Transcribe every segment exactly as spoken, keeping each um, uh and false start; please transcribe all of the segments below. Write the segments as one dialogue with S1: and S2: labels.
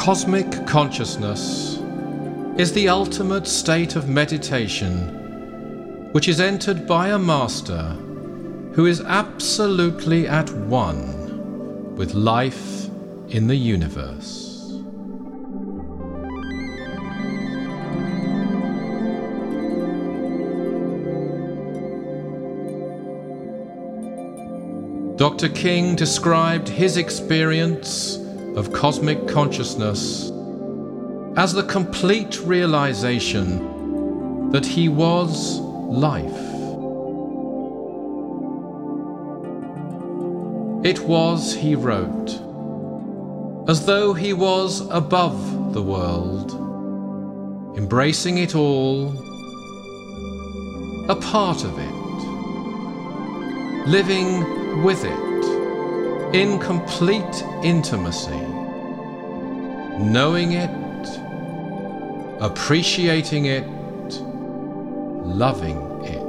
S1: Cosmic consciousness is the ultimate state of meditation, which is entered by a master who is absolutely at one with life in the universe. Doctor King described his experience of cosmic consciousness as the complete realization that he was life. It was, he wrote, as though he was above the world, embracing it all, a part of it, living with it in complete intimacy, knowing it, appreciating it, loving it.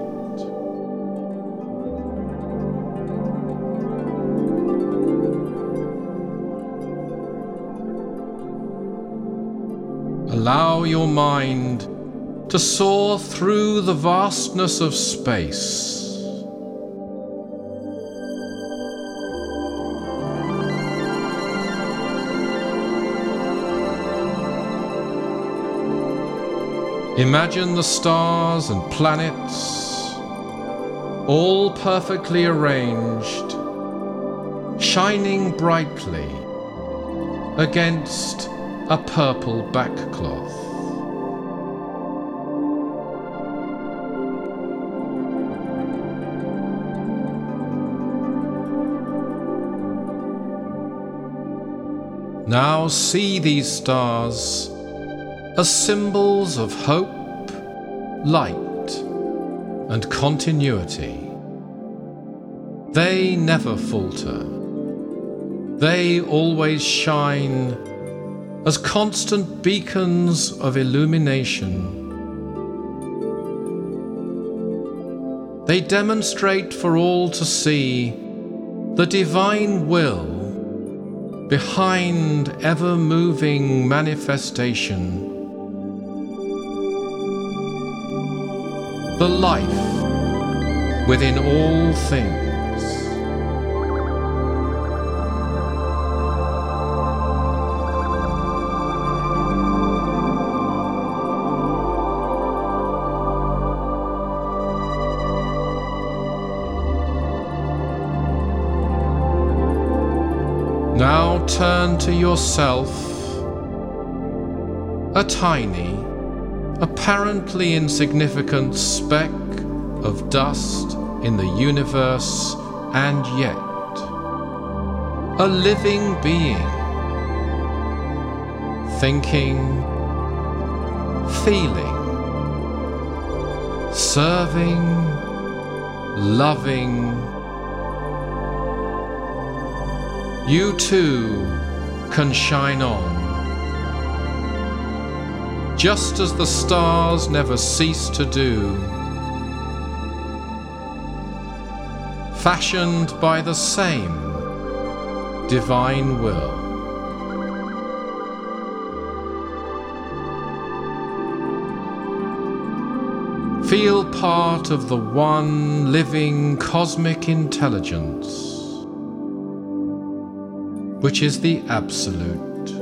S1: Allow your mind to soar through the vastness of space. Imagine the stars and planets, all perfectly arranged, shining brightly against a purple backcloth. Now see these stars as symbols of hope, light, and continuity. They never falter. They always shine as constant beacons of illumination. They demonstrate for all to see the divine will behind ever-moving manifestation. The life within all things. Now turn to yourself, a tiny, apparently insignificant speck of dust in the universe, and yet a living being, thinking, feeling, serving, loving. You too can shine on, just as the stars never cease to do, fashioned by the same divine will. Feel part of the one living cosmic intelligence, which is the Absolute.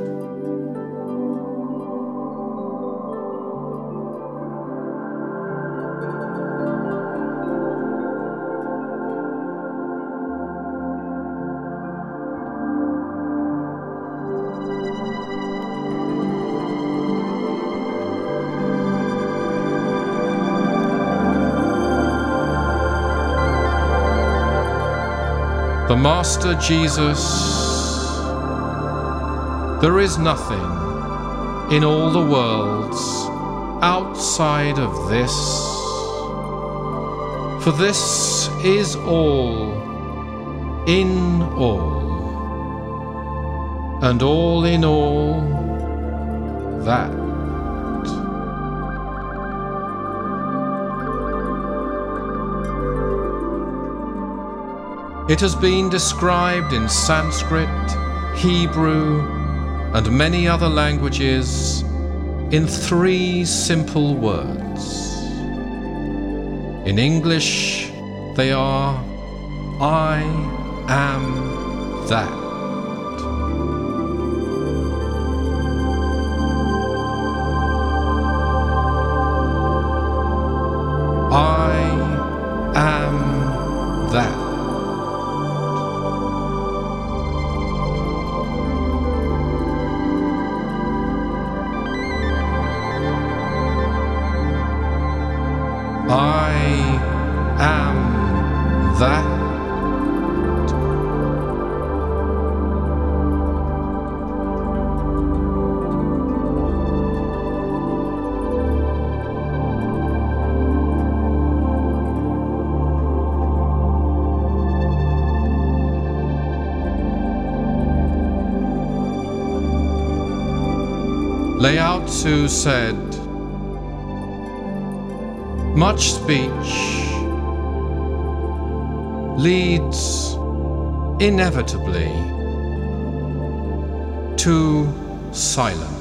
S1: The Master Jesus. There is nothing in all the worlds outside of this, for this is all in all, and all in all that. It has been described in Sanskrit, Hebrew, and many other languages in three simple words. In English, they are, I am that. I am that. I am that. Lao Tzu said, much speech leads inevitably to silence.